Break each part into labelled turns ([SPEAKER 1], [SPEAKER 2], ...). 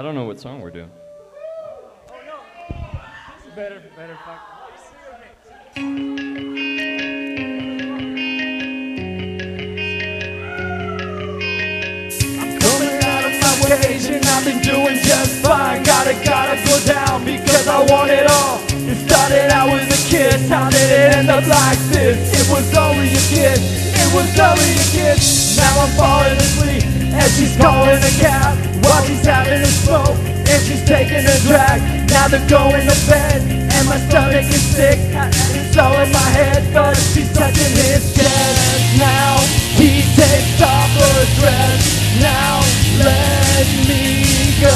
[SPEAKER 1] I don't know what song we're doing.
[SPEAKER 2] Oh no. Better fuck.
[SPEAKER 3] Coming out of my cage and I've been doing just fine. Gotta go down because I want it all. It started out with a kiss, how did it end up like this? It was only a kiss, it was only a kiss. Now I'm falling asleep and she's calling a cab while she's having a smoke and she's taking a drag. Now they're going to bed and my stomach is sick. It's all in my head but she's touching his chest. Now he takes off her dress. Now let me go.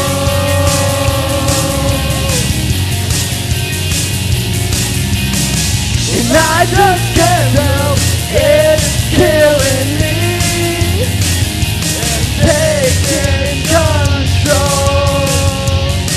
[SPEAKER 3] And I just can't help it killing me and taking control.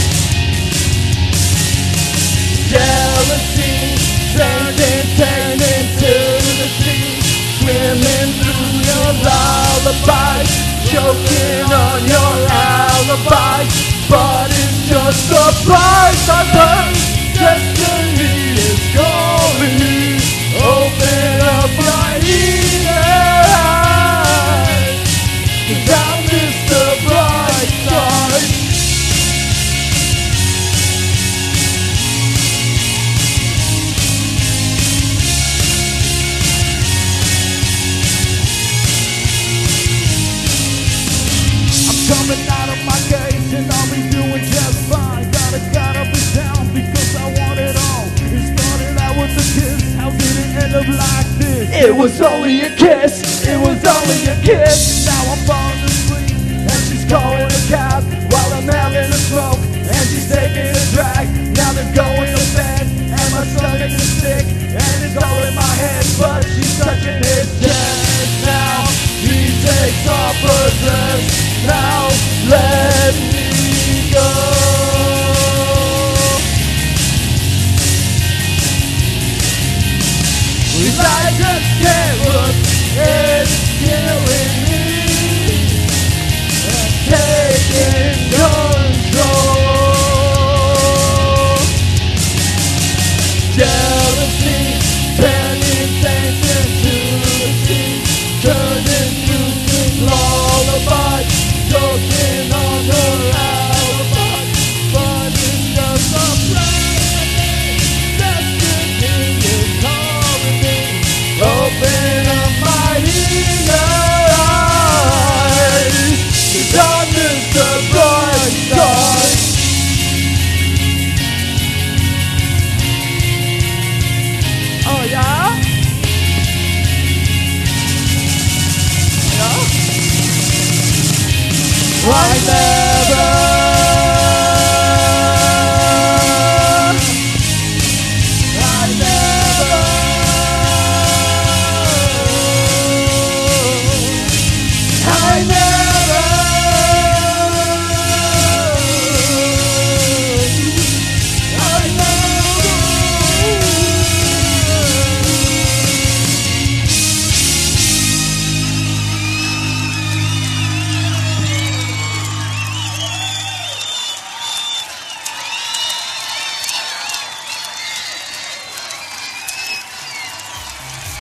[SPEAKER 3] Jealousy turning to the sea, swimming through your lullaby, choking on your alibi. But it's just a price I pay. Destiny is calling me. Open up my eyes, 'cause I miss the bright side. I'm coming out of my cage and I'll be doing just fine. Gotta be down because I want it all. It started out with a kiss, how did it end up like this? It was only a kiss, it was only a kiss. Now I'm falling asleep and she's calling a cab while I'm having a smoke and she's taking a drag. Now they're going to bed and my stomach is sick and it's all in my head but she's touching his chest. Now he takes off her dress. Now let me go. I just can't look, it's killing me and taking control. Jealousy turning tension to the sea, turning to sweet lullaby, choking on her alibi. But it's just a plan. Destiny is calling me. Open up my eyes, 'cause I miss the bright side. Oh yeah? Yeah? Right there.